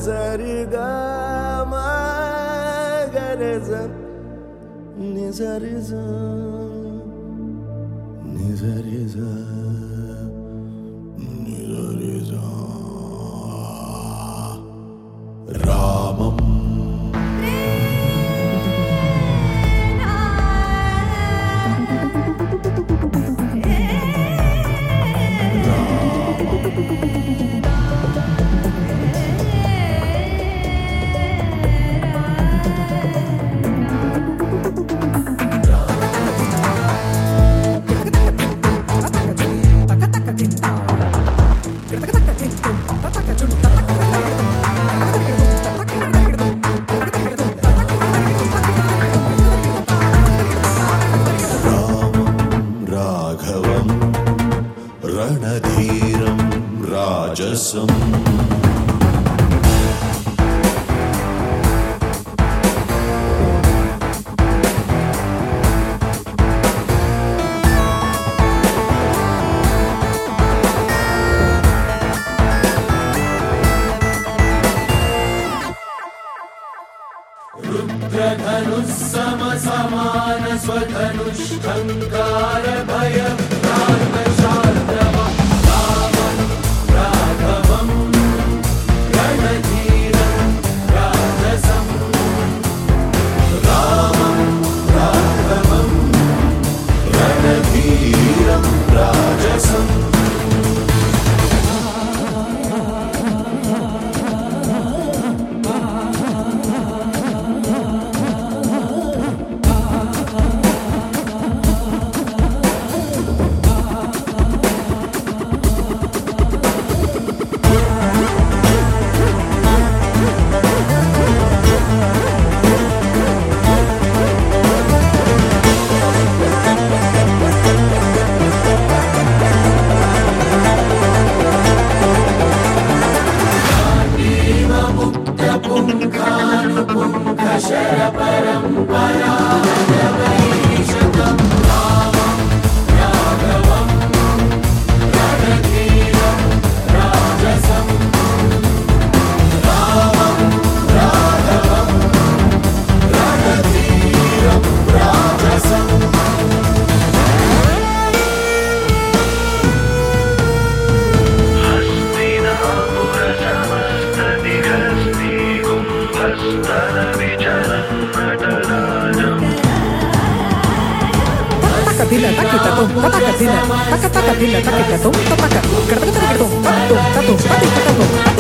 సరిగా మగరిజ నిజరిజ నిజరిజ నిజరిజ రామం రాఘవం రణధీరం రాజసం रुद्रधनुस्समसमान स्वधनुष्ठङ्कार भयभ्रान्तशार्दव रामं राघवं रणधीरं राजसं रामं राघवं रणधीरं राजसम् शरपरम्पराशतं रामं राघवं रणधीरं राजसं रामं राघवं रणधीरं राजसम् Takatila, takitatum, takatila, takatila, takitatum, tataka, kertatum, tatum, tatum, tatum, tatum,